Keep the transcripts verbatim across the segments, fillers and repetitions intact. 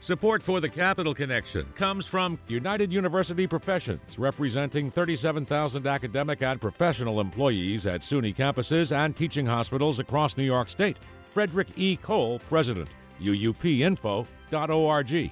Support for the Capital Connection comes from United University Professions, representing thirty-seven thousand academic and professional employees at SUNY campuses and teaching hospitals across New York State. Frederick E. Cole, President, U U P info dot org.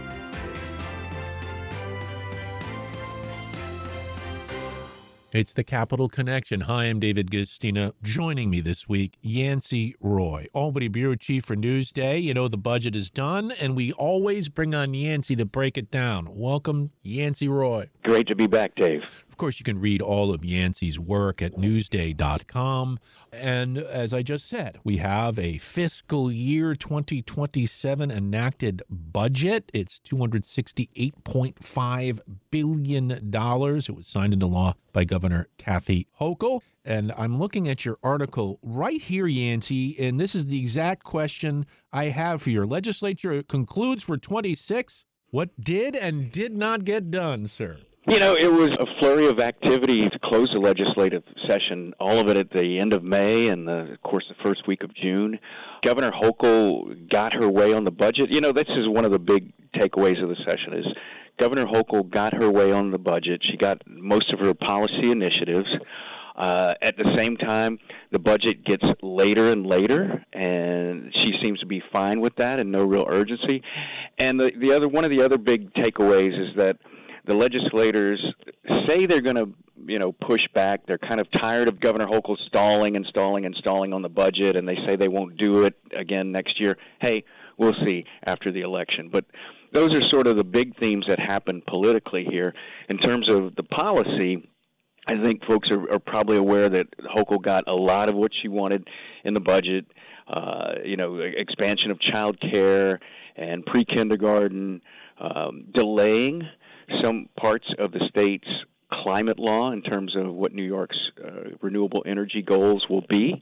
It's the Capital Connection. Hi, I'm David Gustina. Joining me this week, Yancey Roy, Albany Bureau Chief for Newsday. You know, the budget is done, and we always bring on Yancey to break it down. Welcome, Yancey Roy. Great to be back, Dave. Of course, you can read all of Yancey's work at newsday dot com. And as I just said, we have a fiscal year twenty twenty-seven enacted budget. It's two hundred sixty-eight point five billion dollars. It was signed into law by Governor Kathy Hochul. And I'm looking at your article right here, Yancey, and this is the exact question I have for your legislature. Concludes for twenty-six. What did and did not get done, sir? You know, it was a flurry of activity to close the legislative session, all of it at the end of May and, the, of course, the first week of June. Governor Hochul got her way on the budget. You know, this is one of the big takeaways of the session is Governor Hochul got her way on the budget. She got most of her policy initiatives. Uh, at the same time, the budget gets later and later, and she seems to be fine with that and no real urgency. And the, the other one of the other big takeaways is that the legislators say they're going to, you know, push back. They're kind of tired of Governor Hochul stalling and stalling and stalling on the budget, and they say they won't do it again next year. Hey, we'll see after the election. But those are sort of the big themes that happen politically here. In terms of the policy, I think folks are, are probably aware that Hochul got a lot of what she wanted in the budget, uh, you know, expansion of child care and pre-kindergarten, um, delaying some parts of the state's climate law in terms of what New York's uh, renewable energy goals will be.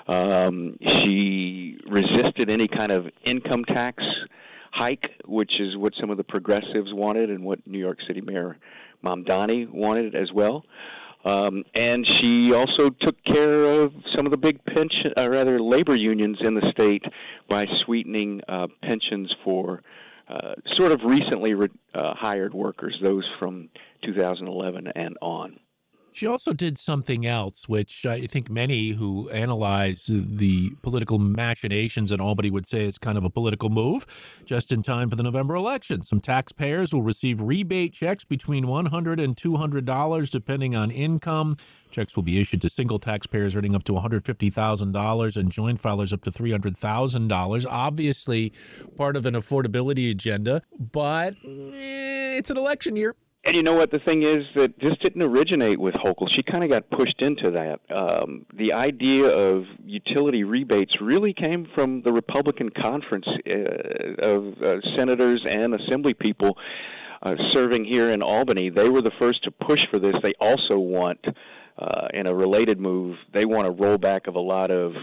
Um, she resisted any kind of income tax hike, which is what some of the progressives wanted and what New York City Mayor Mamdani wanted as well. Um, and she also took care of some of the big pension, uh, rather labor unions in the state by sweetening uh, pensions for Uh, sort of recently re- uh, hired workers, those from two thousand eleven and on. She also did something else, which I think many who analyze the political machinations in Albany would say is kind of a political move, just in time for the November election. Some taxpayers will receive rebate checks between one hundred dollars and two hundred dollars, depending on income. Checks will be issued to single taxpayers earning up to one hundred fifty thousand dollars and joint filers up to three hundred thousand dollars. Obviously, part of an affordability agenda, but eh, it's an election year. And you know what? The thing is that this didn't originate with Hochul. She kind of got pushed into that. Um, the idea of utility rebates really came from the Republican conference uh, of uh, senators and assembly people uh, serving here in Albany. They were the first to push for this. They also want, uh, in a related move, they want a rollback of a lot of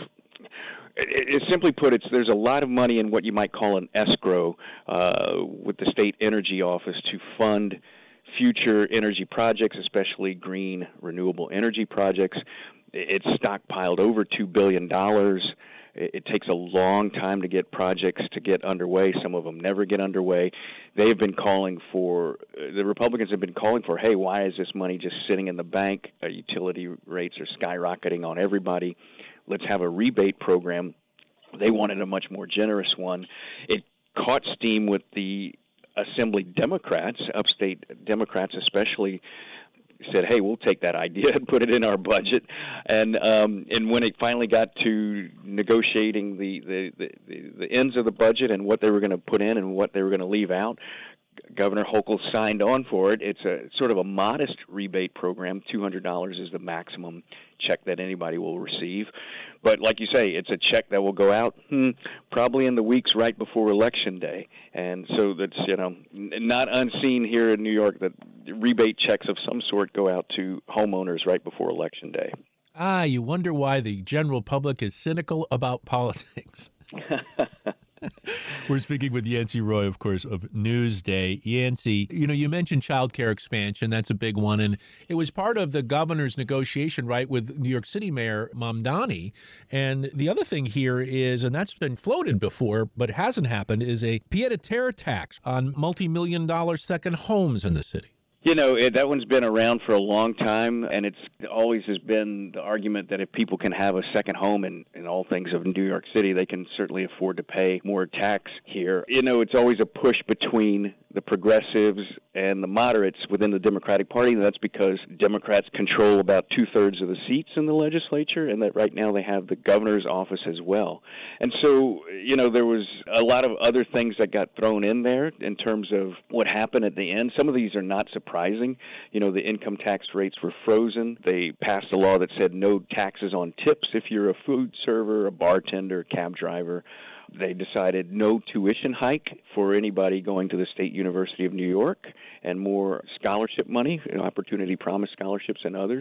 It, it, simply put, it's there's a lot of money in what you might call an escrow uh, with the state energy office to fund future energy projects, especially green renewable energy projects. It's stockpiled over two billion dollars. It, it takes a long time to get projects to get underway. Some of them never get underway. They have been calling for, the Republicans have been calling for, hey, why is this money just sitting in the bank? Uh, utility rates are skyrocketing on everybody. Let's have a rebate program. They wanted a much more generous one. It caught steam with the Assembly Democrats, upstate Democrats especially, said, hey, we'll take that idea and put it in our budget. And um, and when it finally got to negotiating the, the, the, the ends of the budget and what they were going to put in and what they were going to leave out, Governor Hochul signed on for it. It's a sort of a modest rebate program. two hundred dollars is the maximum check that anybody will receive. But like you say, it's a check that will go out hmm, probably in the weeks right before Election Day. And so that's, you know, not unseen here in New York that rebate checks of some sort go out to homeowners right before Election Day. Ah, you wonder why the general public is cynical about politics. We're speaking with Yancey Roy, of course, of Newsday. Yancey, you know, you mentioned child care expansion. That's a big one. And it was part of the governor's negotiation, right, with New York City Mayor Mamdani. And the other thing here is, and that's been floated before, but hasn't happened, is a pied-à-terre tax on multi-million dollar second homes in the city. You know, it, that one's been around for a long time, and it's always has been the argument that if people can have a second home in, in all things of New York City, they can certainly afford to pay more tax here. You know, it's always a push between the progressives and the moderates within the Democratic Party, and that's because Democrats control about two-thirds of the seats in the legislature, and that right now they have the governor's office as well. And so, you know, there was a lot of other things that got thrown in there in terms of what happened at the end. Some of these are not surprising. You know, the income tax rates were frozen. They passed a law that said no taxes on tips if you're a food server, a bartender, cab driver. They decided no tuition hike for anybody going to the State University of New York, and more scholarship money, you know, Opportunity Promise scholarships and others.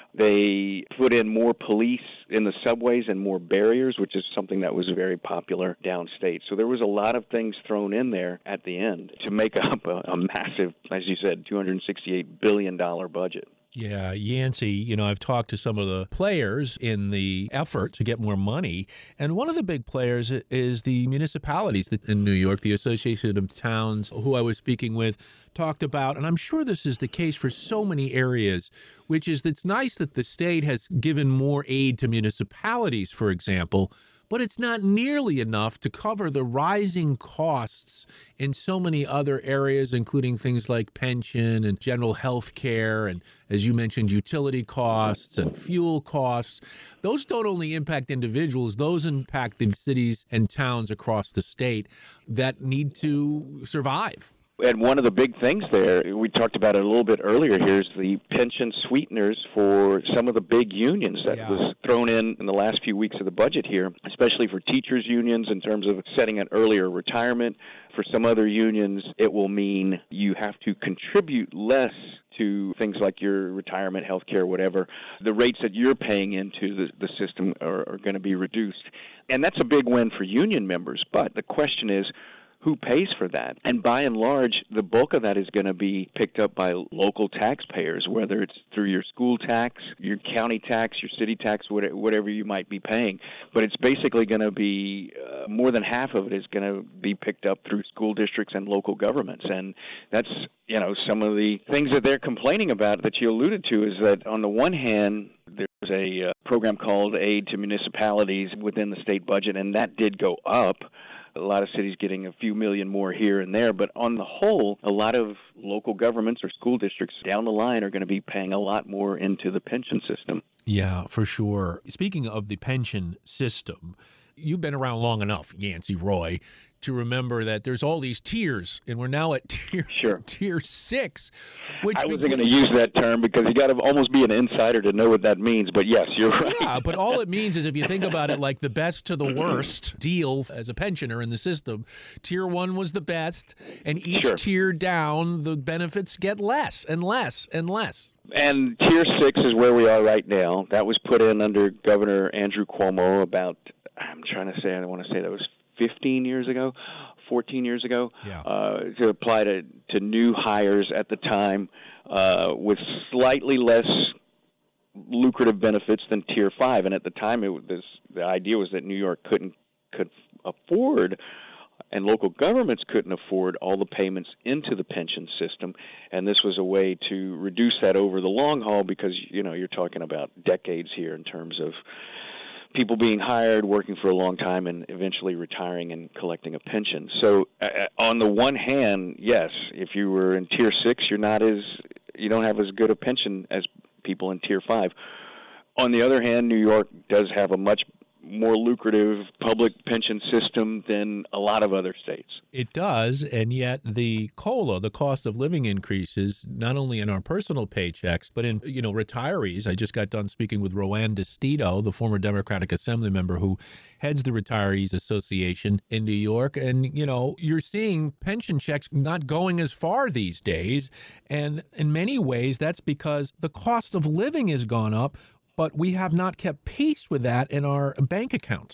They put in more police in the subways and more barriers, which is something that was very popular downstate. So there was a lot of things thrown in there at the end to make up a, a massive, as you said, two hundred sixty-eight billion dollars budget. Yeah, Yancey, you know, I've talked to some of the players in the effort to get more money, and one of the big players is the municipalities in New York. The Association of Towns, who I was speaking with, talked about, and I'm sure this is the case for so many areas, which is that it's nice that the state has given more aid to municipalities, for example, but it's not nearly enough to cover the rising costs in so many other areas, including things like pension and general health care and, as you mentioned, utility costs and fuel costs. Those don't only impact individuals, those impact the cities and towns across the state that need to survive. And one of the big things there, we talked about it a little bit earlier here, is the pension sweeteners for some of the big unions that yeah. was thrown in in the last few weeks of the budget here, especially for teachers' unions in terms of setting an earlier retirement. For some other unions, it will mean you have to contribute less to things like your retirement, health care, whatever. The rates that you're paying into the, the system are, are going to be reduced. And that's a big win for union members. But the question is, who pays for that? And by and large, the bulk of that is going to be picked up by local taxpayers, whether it's through your school tax, your county tax, your city tax, whatever you might be paying. But it's basically going to be, uh, more than half of it is going to be picked up through school districts and local governments. And that's, you know, some of the things that they're complaining about that you alluded to is that on the one hand, there's a uh, program called Aid to Municipalities within the state budget, and that did go up. A lot of cities getting a few million more here and there, but on the whole, a lot of local governments or school districts down the line are going to be paying a lot more into the pension system. Yeah, for sure. Speaking of the pension system, you've been around long enough, Yancey Roy, to remember that there's all these tiers, and we're now at tier sure. tier six. Which I wasn't going to use that term because you got to almost be an insider to know what that means. But yes, you're right. Yeah, but all it means is if you think about it like the best to the worst deal as a pensioner in the system, tier one was the best, and each sure. tier down, the benefits get less and less and less. And tier six is where we are right now. That was put in under Governor Andrew Cuomo about, I'm trying to say, I want to say that was fifteen years ago, fourteen years ago, yeah. uh, to apply to, to new hires at the time uh, with slightly less lucrative benefits than Tier five. And at the time, it was, this, the idea was that New York couldn't could afford and local governments couldn't afford all the payments into the pension system, and this was a way to reduce that over the long haul because, you know, you're talking about decades here in terms of people being hired, working for a long time, and eventually retiring and collecting a pension. So uh, on the one hand, yes, if you were in Tier six, you're not as, you don't have as good a pension as people in Tier five. On the other hand, New York does have a much more lucrative public pension system than a lot of other states. It does, and yet the COLA, the cost of living increases, not only in our personal paychecks, but in, you know, retirees. I just got done speaking with Roanne DeStito, the former Democratic Assembly member who heads the Retirees Association in New York. And, you know, you're seeing pension checks not going as far these days. And in many ways, that's because the cost of living has gone up, but we have not kept pace with that in our bank accounts.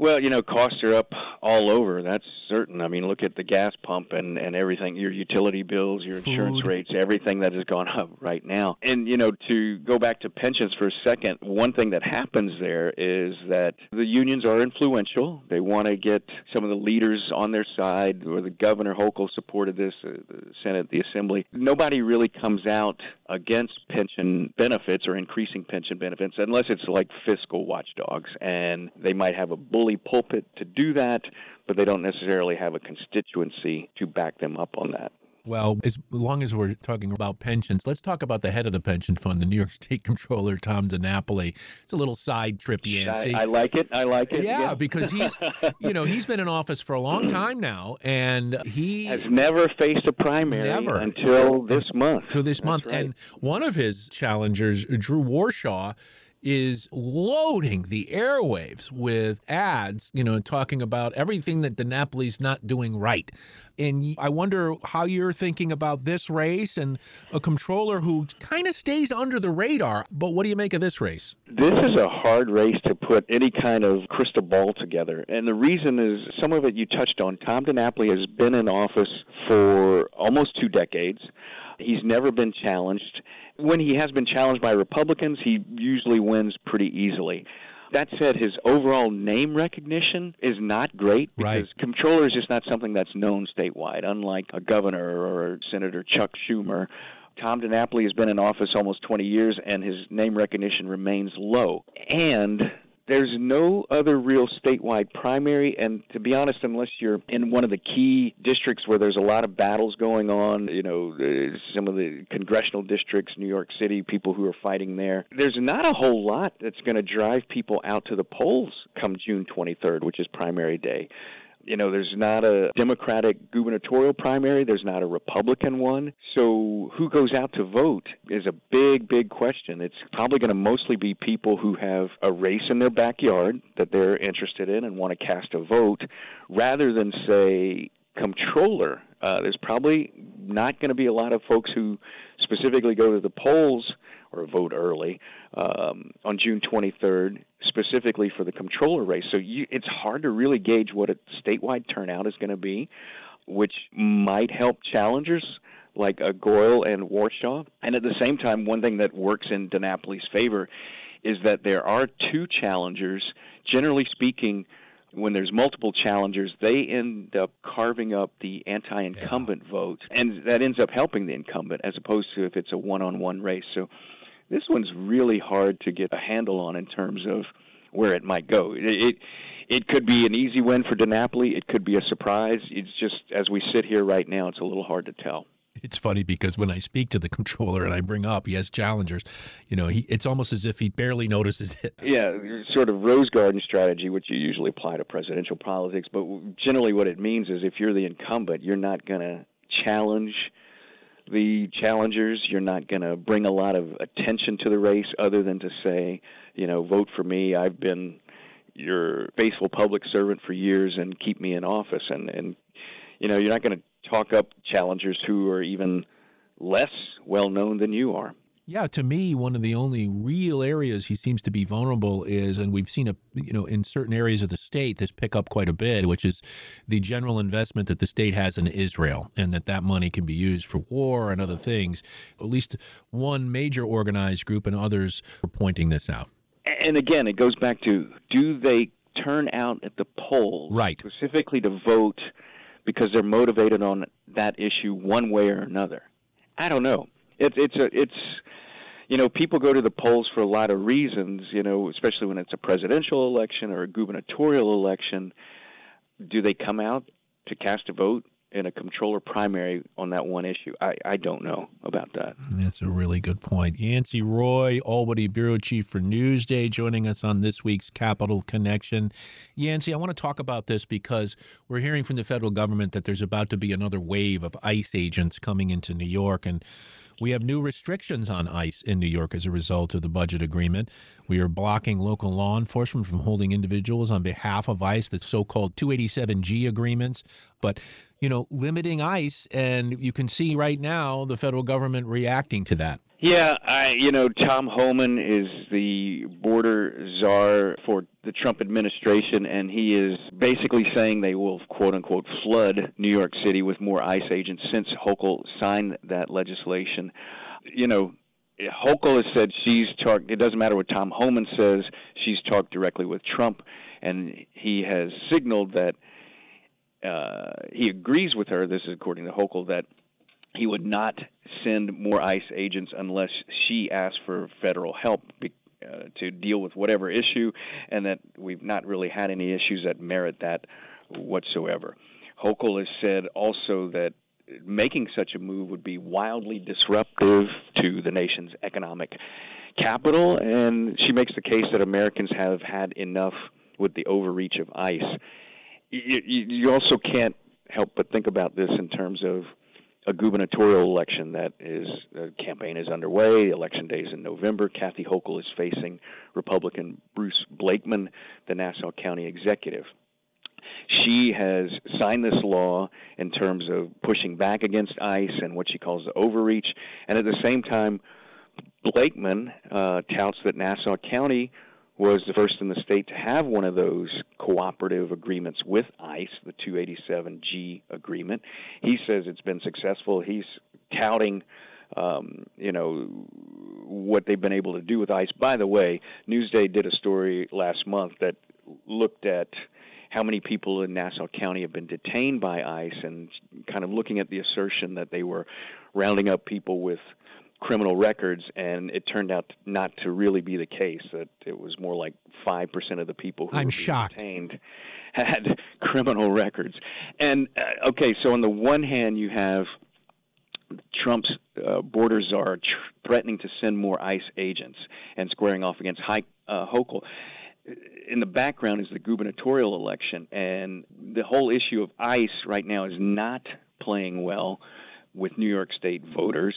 Well, you know, costs are up all over. That's certain. I mean, look at the gas pump and, and everything, your utility bills, your insurance Food. rates, everything that has gone up right now. And, you know, to go back to pensions for a second, one thing that happens there is that the unions are influential. They want to get some of the leaders on their side, or the governor, Hochul, supported this, uh, the Senate, the Assembly. Nobody really comes out against pension benefits or increasing pension benefits unless it's like fiscal watchdogs, and they might have a bully pulpit to do that, but they don't necessarily have a constituency to back them up on that. Well, as long as we're talking about pensions, let's talk about the head of the pension fund, the New York State Comptroller, Tom DiNapoli. It's a little side trip, Yancey. I, I like it. I like it. Yeah, yeah. because he's, you know, he's been in office for a long time now, and he has never faced a primary never. until this month. Until this That's month. right. And one of his challengers, Drew Warshaw, is loading the airwaves with ads, you know, talking about everything that DiNapoli's not doing right. And I wonder how you're thinking about this race and a comptroller who kind of stays under the radar. But what do you make of this race? This is a hard race to put any kind of crystal ball together. And the reason is some of it you touched on. Tom DiNapoli has been in office for almost two decades. He's never been challenged. When he has been challenged by Republicans, he usually wins pretty easily. That said, his overall name recognition is not great because right. comptroller is just not something that's known statewide, unlike a governor or Senator Chuck Schumer. Tom DiNapoli has been in office almost twenty years, and his name recognition remains low. And there's no other real statewide primary, and to be honest, unless you're in one of the key districts where there's a lot of battles going on, you know, some of the congressional districts, New York City, people who are fighting there, there's not a whole lot that's going to drive people out to the polls come June twenty-third, which is primary day. You know, there's not a Democratic gubernatorial primary. There's not a Republican one. So who goes out to vote is a big, big question. It's probably going to mostly be people who have a race in their backyard that they're interested in and want to cast a vote, rather than, say, comptroller. Uh, there's probably not going to be a lot of folks who specifically go to the polls or vote early um, on June twenty-third, specifically for the comptroller race. So you, it's hard to really gauge what a statewide turnout is going to be, which might help challengers like uh, Goyle and Warshaw. And at the same time, one thing that works in DiNapoli's favor is that there are two challengers. Generally speaking, when there's multiple challengers, they end up carving up the anti-incumbent yeah. votes, and that ends up helping the incumbent as opposed to if it's a one-on-one race. So this one's really hard to get a handle on in terms of where it might go. It it, it could be an easy win for DiNapoli. It could be a surprise. It's just, as we sit here right now, it's a little hard to tell. It's funny because when I speak to the comptroller and I bring up he has challengers, you know, he it's almost as if he barely notices it. Yeah, sort of rose garden strategy, which you usually apply to presidential politics. But generally what it means is if you're the incumbent, you're not going to challenge the challengers. You're not going to bring a lot of attention to the race other than to say, you know, vote for me. I've been your faithful public servant for years and keep me in office. And, and you know, you're not going to talk up challengers who are even less well-known than you are. Yeah, to me, one of the only real areas he seems to be vulnerable is, and we've seen, a, you know, in certain areas of the state, this pick up quite a bit, which is the general investment that the state has in Israel, and that that money can be used for war and other things. At least one major organized group and others are pointing this out. And again, it goes back to, do they turn out at the polls right. specifically to vote because they're motivated on that issue one way or another? I don't know. It's it's a it's you know, people go to the polls for a lot of reasons, you know, especially when it's a presidential election or a gubernatorial election. Do they come out to cast a vote in a comptroller primary on that one issue? I, I don't know about that. That's a really good point. Yancey Roy, Albany Bureau Chief for Newsday, joining us on this week's Capital Connection. Yancey, I want to talk about this because we're hearing from the federal government that there's about to be another wave of ICE agents coming into New York, and we have new restrictions on ICE in New York as a result of the budget agreement. We are blocking local law enforcement from holding individuals on behalf of ICE, the so-called two eighty-seven G agreements. But, you know, limiting ICE, and you can see right now the federal government reacting to that. Yeah, I, you know, Tom Homan is the border czar for the Trump administration, and he is basically saying they will, quote-unquote, flood New York City with more ICE agents since Hochul signed that legislation. You know, Hochul has said she's talked, it doesn't matter what Tom Homan says, she's talked directly with Trump, and he has signaled that uh, he agrees with her, this is according to Hochul, that he would not send more ICE agents unless she asked for federal help be, uh, to deal with whatever issue, and that we've not really had any issues that merit that whatsoever. Hochul has said also that making such a move would be wildly disruptive to the nation's economic capital, and she makes the case that Americans have had enough with the overreach of ICE. You, you also can't help but think about this in terms of a gubernatorial election that is, the campaign is underway. Election day is in November. Kathy Hochul is facing Republican Bruce Blakeman, the Nassau County executive. She has signed this law in terms of pushing back against ICE and what she calls the overreach. And at the same time, Blakeman uh, touts that Nassau County was the first in the state to have one of those cooperative agreements with ICE, the two eighty-seven G agreement. He says it's been successful. He's touting, um, you know, what they've been able to do with ICE. By the way, Newsday did a story last month that looked at how many people in Nassau County have been detained by ICE and kind of looking at the assertion that they were rounding up people with criminal records, and it turned out not to really be the case, that it was more like five percent of the people who I'm were shocked. detained had criminal records. And, uh, okay, so on the one hand, you have Trump's uh, border czar tr- threatening to send more ICE agents and squaring off against High, uh, Hochul. In the background is the gubernatorial election, and the whole issue of ICE right now is not playing well with New York State voters.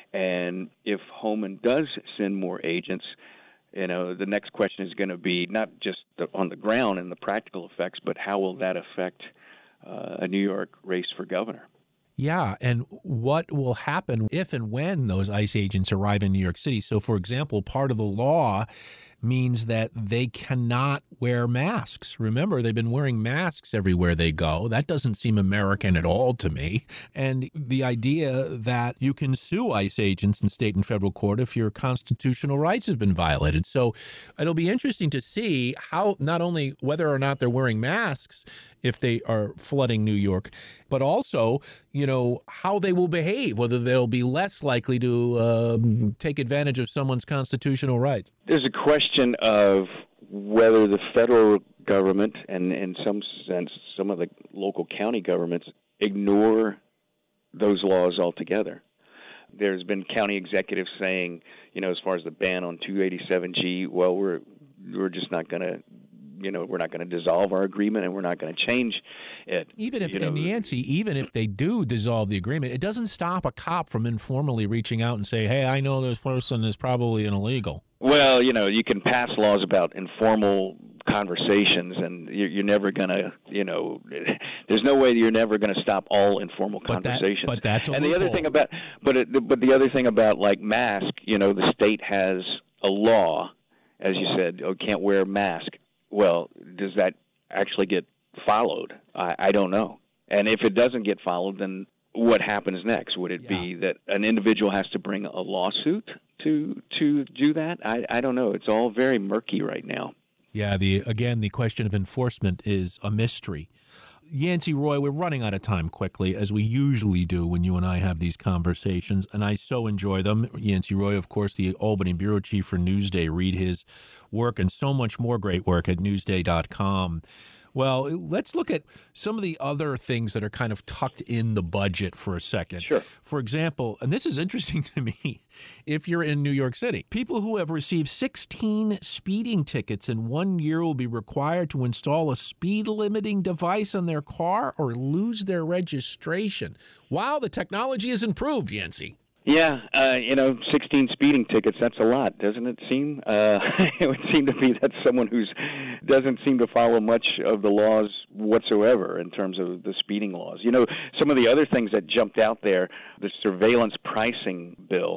And if Homan does send more agents, you know, the next question is going to be not just the, on the ground and the practical effects, but how will that affect uh, a New York race for governor? Yeah, and what will happen if and when those ICE agents arrive in New York City? So, for example, part of the law means that they cannot wear masks. Remember, they've been wearing masks everywhere they go. That doesn't seem American at all to me. And the idea that you can sue ICE agents in state and federal court if your constitutional rights have been violated. So it'll be interesting to see how, not only whether or not they're wearing masks if they are flooding New York, but also, you know, how they will behave, whether they'll be less likely to um, take advantage of someone's constitutional rights. There's a question of whether the federal government and, in some sense, some of the local county governments ignore those laws altogether. There's been county executives saying, you know, as far as the ban on two eighty-seven G, well, we're we're just not going to, you know, we're not going to dissolve our agreement and we're not going to change it. Even if, you know, and Yancey, even if they do dissolve the agreement, it doesn't stop a cop from informally reaching out and say, hey, I know this person is probably an illegal. Well, you know, you can pass laws about informal conversations, and you're, you're never going to, you know, there's no way you're never going to stop all informal but conversations. That, but that's a and loophole. the other thing about, but it, but the other thing about like mask, you know, the state has a law, as you said, oh, can't wear a mask. Well, does that actually get followed? I, I don't know. And if it doesn't get followed, then what happens next? Would it yeah. be that an individual has to bring a lawsuit to to do that? I, I don't know. It's all very murky right now. Yeah, the again, the question of enforcement is a mystery. Yancey Roy, we're running out of time quickly, as we usually do when you and I have these conversations, and I so enjoy them. Yancey Roy, of course, the Albany bureau chief for Newsday. Read his work and so much more great work at newsday dot com. Well, let's look at some of the other things that are kind of tucked in the budget for a second. Sure. For example, and this is interesting to me, if you're in New York City, people who have received sixteen speeding tickets in one year will be required to install a speed limiting device on their car or lose their registration. Wow, the technology has improved, Yancey. Yeah, uh, you know, sixteen speeding tickets, that's a lot, doesn't it seem? Uh, it would seem to me that's someone who doesn't seem to follow much of the laws whatsoever in terms of the speeding laws. You know, some of the other things that jumped out there, the surveillance pricing bill,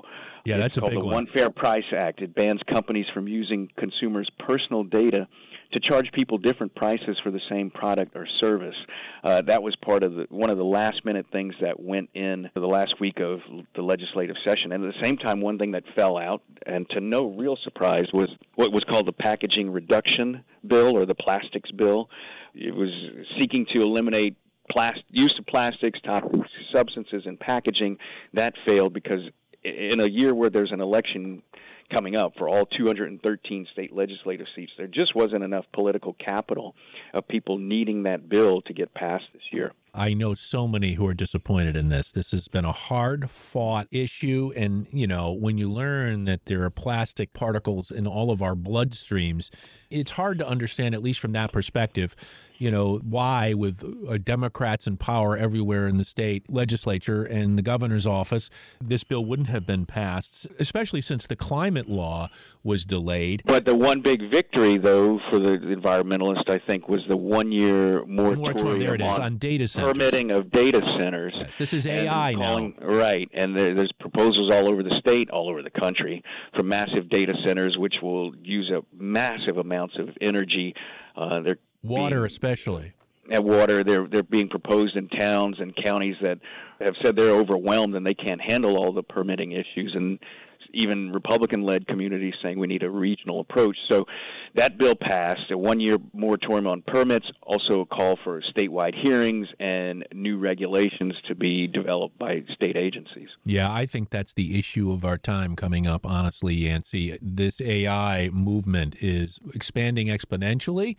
Yeah, it's that's a called big the one. One Fair Price Act. It bans companies from using consumers' personal data to charge people different prices for the same product or service. Uh, that was part of the, one of the last-minute things that went in for the last week of the legislative session. And at the same time, one thing that fell out, and to no real surprise, was what was called the Packaging Reduction Bill, or the Plastics Bill. It was seeking to eliminate Plast- use of plastics, toxic substances in packaging. That failed because in a year where there's an election coming up for all two hundred thirteen state legislative seats, there just wasn't enough political capital of people needing that bill to get passed this year. I know so many who are disappointed in this. This has been a hard-fought issue, and, you know, when you learn that there are plastic particles in all of our bloodstreams, it's hard to understand, at least from that perspective, you know, why, with uh, Democrats in power everywhere in the state legislature and the governor's office, this bill wouldn't have been passed, especially since the climate law was delayed. But the one big victory, though, for the environmentalists, I think, was the one-year moratorium, moratorium there it is, on, on data centers. Permitting of data centers. Yes, this is A I calling, now. Right, and there, there's proposals all over the state, all over the country, for massive data centers, which will use up massive amounts of energy. Uh, they're Water being, especially. And water, they're, they're being proposed in towns and counties that have said they're overwhelmed and they can't handle all the permitting issues, and even Republican-led communities saying we need a regional approach. So that bill passed, a one-year moratorium on permits, also a call for statewide hearings and new regulations to be developed by state agencies. Yeah, I think that's the issue of our time coming up, honestly, Yancey. This A I movement is expanding exponentially,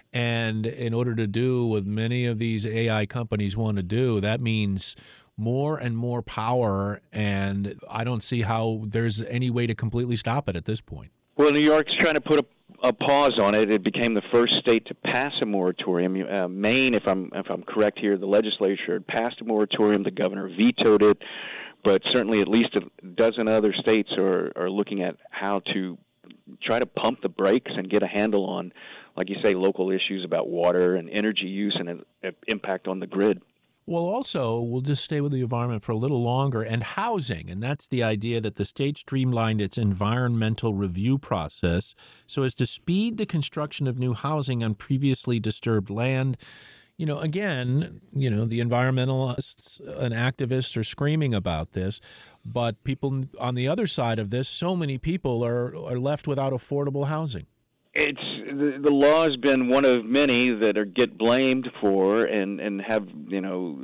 and in order to do what many of these A I companies want to do, that means more and more power, and I don't see how there's any way to completely stop it at this point. Well, New York's trying to put a, a pause on it. It became the first state to pass a moratorium. Uh, Maine, if I'm if I'm correct here, the legislature had passed a moratorium. The governor vetoed it, but certainly at least a dozen other states are, are looking at how to try to pump the brakes and get a handle on, like you say, local issues about water and energy use and an impact on the grid. Well, also, we'll just stay with the environment for a little longer, and housing. And that's the idea that the state streamlined its environmental review process so as to speed the construction of new housing on previously disturbed land. You know, again, you know, the environmentalists and activists are screaming about this, but people on the other side of this, so many people are, are left without affordable housing. It's the, the law has been one of many that are get blamed for and, and have, you know,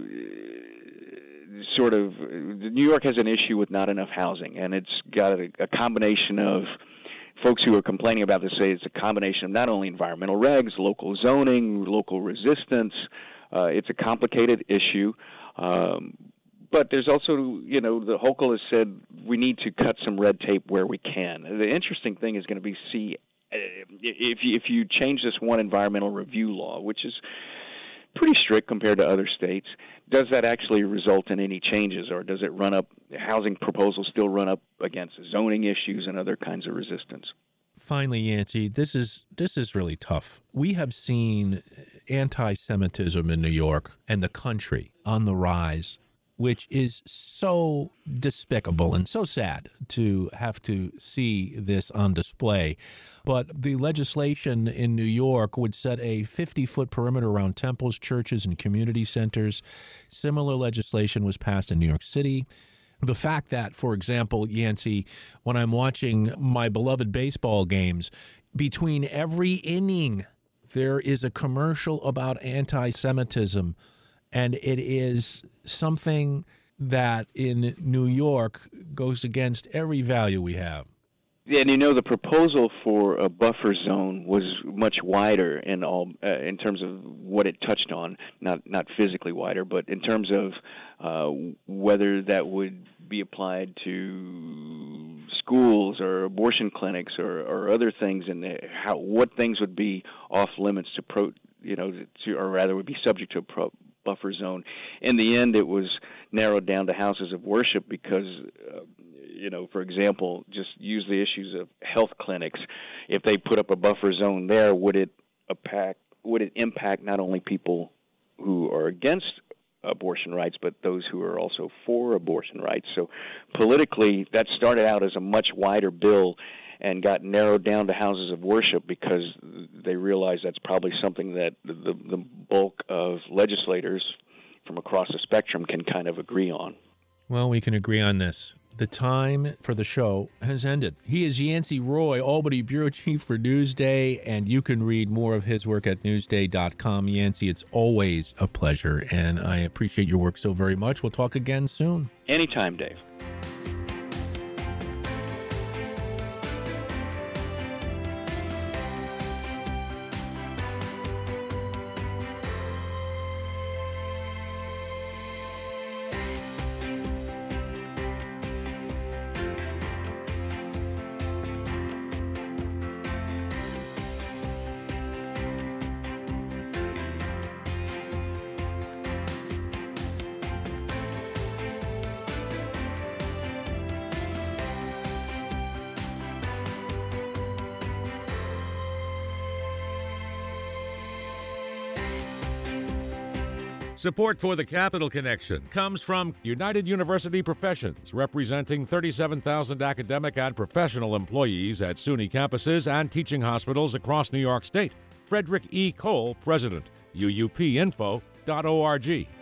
sort of, New York has an issue with not enough housing, and it's got a, a combination of folks who are complaining about this say it's a combination of not only environmental regs, local zoning, local resistance. Uh, it's a complicated issue. Um, But there's also, you know, the Hochul has said we need to cut some red tape where we can. The interesting thing is going to be see if you, if you change this one environmental review law, which is pretty strict compared to other states, does that actually result in any changes, or does it run up, housing proposals still run up against zoning issues and other kinds of resistance? Finally, Yancey, this is this is really tough. We have seen anti-Semitism in New York and the country on the rise, which is so despicable and so sad to have to see this on display. But the legislation in New York would set a fifty-foot perimeter around temples, churches, and community centers. Similar legislation was passed in New York City. The fact that, for example, Yancey, when I'm watching my beloved baseball games, between every inning, there is a commercial about anti-Semitism. And it is something that in New York goes against every value we have. Yeah, and you know, the proposal for a buffer zone was much wider in all uh, in terms of what it touched on, not not physically wider, but in terms of uh, whether that would be applied to schools or abortion clinics or, or other things, and how what things would be off limits to pro, you know, to, or rather would be subject to a pro, buffer zone. In the end, it was narrowed down to houses of worship because, uh, you know, for example, just use the issues of health clinics. If they put up a buffer zone there, would it impact, would it impact not only people who are against abortion rights, but those who are also for abortion rights. So politically, that started out as a much wider bill and got narrowed down to houses of worship because they realized that's probably something that the, the bulk of legislators from across the spectrum can kind of agree on. Well, we can agree on this. The time for the show has ended. He is Yancey Roy, Albany Bureau Chief for Newsday, and you can read more of his work at newsday dot com. Yancey, it's always a pleasure, and I appreciate your work so very much. We'll talk again soon. Anytime, Dave. Support for the Capital Connection comes from United University Professions, representing thirty-seven thousand academic and professional employees at SUNY campuses and teaching hospitals across New York State. Frederick E. Cole, President, U U P info dot org.